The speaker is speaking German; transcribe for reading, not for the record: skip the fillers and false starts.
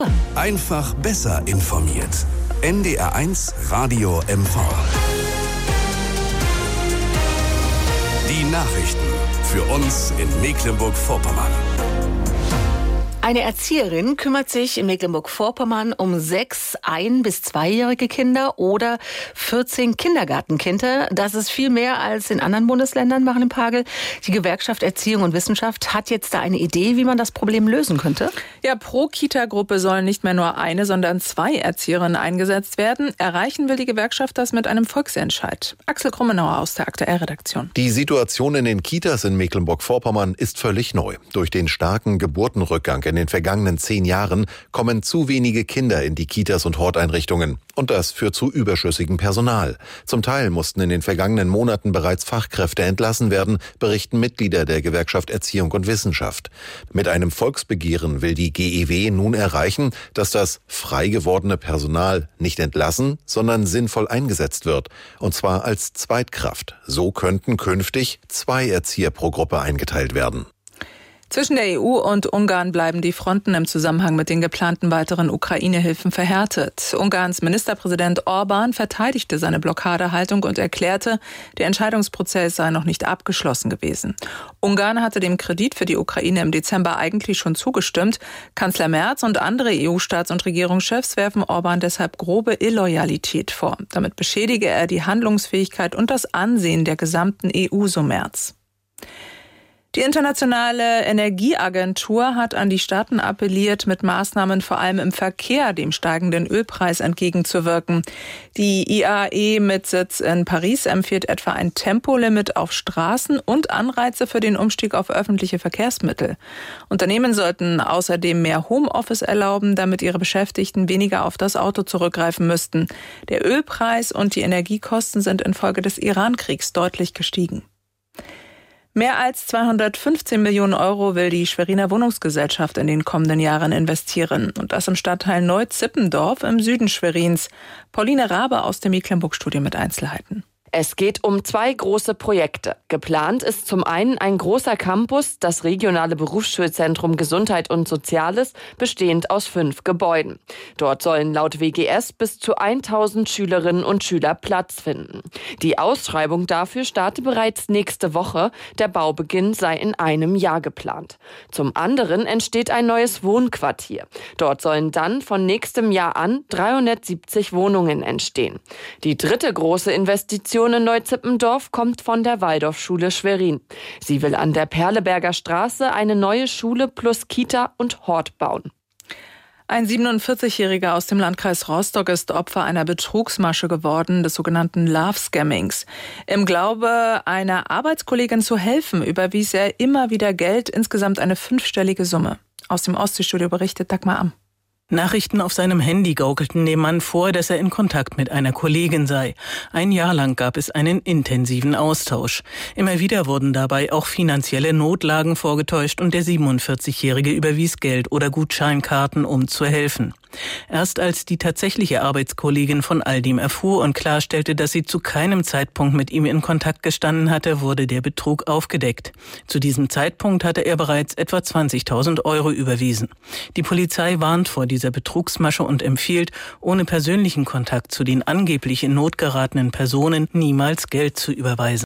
Einfach besser informiert. NDR1 Radio MV. Die Nachrichten für uns in Mecklenburg-Vorpommern. Eine Erzieherin kümmert sich in Mecklenburg-Vorpommern um 6 1- bis 2-jährige Kinder oder 14 Kindergartenkinder. Das ist viel mehr als in anderen Bundesländern, Marilyn Pagel. Die Gewerkschaft Erziehung und Wissenschaft hat jetzt da eine Idee, wie man das Problem lösen könnte? Ja, pro Kita-Gruppe sollen nicht mehr nur eine, sondern 2 Erzieherinnen eingesetzt werden. Erreichen will die Gewerkschaft das mit einem Volksentscheid. Axel Krummenauer aus der Aktuell-Redaktion. Die Situation in den Kitas in Mecklenburg-Vorpommern ist völlig neu. Durch den starken Geburtenrückgang in den vergangenen 10 Jahren kommen zu wenige Kinder in die Kitas und Horteinrichtungen. Und das führt zu überschüssigem Personal. Zum Teil mussten in den vergangenen Monaten bereits Fachkräfte entlassen werden, berichten Mitglieder der Gewerkschaft Erziehung und Wissenschaft. Mit einem Volksbegehren will die GEW nun erreichen, dass das frei gewordene Personal nicht entlassen, sondern sinnvoll eingesetzt wird. Und zwar als Zweitkraft. So könnten künftig 2 Erzieher pro Gruppe eingeteilt werden. Zwischen der EU und Ungarn bleiben die Fronten im Zusammenhang mit den geplanten weiteren Ukraine-Hilfen verhärtet. Ungarns Ministerpräsident Orbán verteidigte seine Blockadehaltung und erklärte, der Entscheidungsprozess sei noch nicht abgeschlossen gewesen. Ungarn hatte dem Kredit für die Ukraine im Dezember eigentlich schon zugestimmt. Kanzler Merz und andere EU-Staats- und Regierungschefs werfen Orbán deshalb grobe Illoyalität vor. Damit beschädige er die Handlungsfähigkeit und das Ansehen der gesamten EU, so Merz. Die Internationale Energieagentur hat an die Staaten appelliert, mit Maßnahmen vor allem im Verkehr dem steigenden Ölpreis entgegenzuwirken. Die IAE mit Sitz in Paris empfiehlt etwa ein Tempolimit auf Straßen und Anreize für den Umstieg auf öffentliche Verkehrsmittel. Unternehmen sollten außerdem mehr Homeoffice erlauben, damit ihre Beschäftigten weniger auf das Auto zurückgreifen müssten. Der Ölpreis und die Energiekosten sind infolge des Iran-Kriegs deutlich gestiegen. Mehr als 215 Millionen Euro will die Schweriner Wohnungsgesellschaft in den kommenden Jahren investieren. Und das im Stadtteil Neu-Zippendorf im Süden Schwerins. Pauline Rabe aus dem Mecklenburg-Studio mit Einzelheiten. Es geht um 2 große Projekte. Geplant ist zum einen ein großer Campus, das regionale Berufsschulzentrum Gesundheit und Soziales, bestehend aus 5 Gebäuden. Dort sollen laut WGS bis zu 1000 Schülerinnen und Schüler Platz finden. Die Ausschreibung dafür starte bereits nächste Woche. Der Baubeginn sei in einem Jahr geplant. Zum anderen entsteht ein neues Wohnquartier. Dort sollen dann von nächstem Jahr an 370 Wohnungen entstehen. Die dritte große Investition in Neu-Zippendorf kommt von der Waldorfschule Schwerin. Sie will an der Perleberger Straße eine neue Schule plus Kita und Hort bauen. Ein 47-Jähriger aus dem Landkreis Rostock ist Opfer einer Betrugsmasche geworden, des sogenannten Love-Scammings. Im Glaube, einer Arbeitskollegin zu helfen, überwies er immer wieder Geld, insgesamt eine 5-stellige Summe. Aus dem Ostseestudio berichtet Dagmar Amm. Nachrichten auf seinem Handy gaukelten dem Mann vor, dass er in Kontakt mit einer Kollegin sei. 1 Jahr lang gab es einen intensiven Austausch. Immer wieder wurden dabei auch finanzielle Notlagen vorgetäuscht und der 47-Jährige überwies Geld oder Gutscheinkarten, um zu helfen. Erst als die tatsächliche Arbeitskollegin von all dem erfuhr und klarstellte, dass sie zu keinem Zeitpunkt mit ihm in Kontakt gestanden hatte, wurde der Betrug aufgedeckt. Zu diesem Zeitpunkt hatte er bereits etwa 20.000 Euro überwiesen. Die Polizei warnt vor dieser Betrugsmasche und empfiehlt, ohne persönlichen Kontakt zu den angeblich in Not geratenen Personen niemals Geld zu überweisen.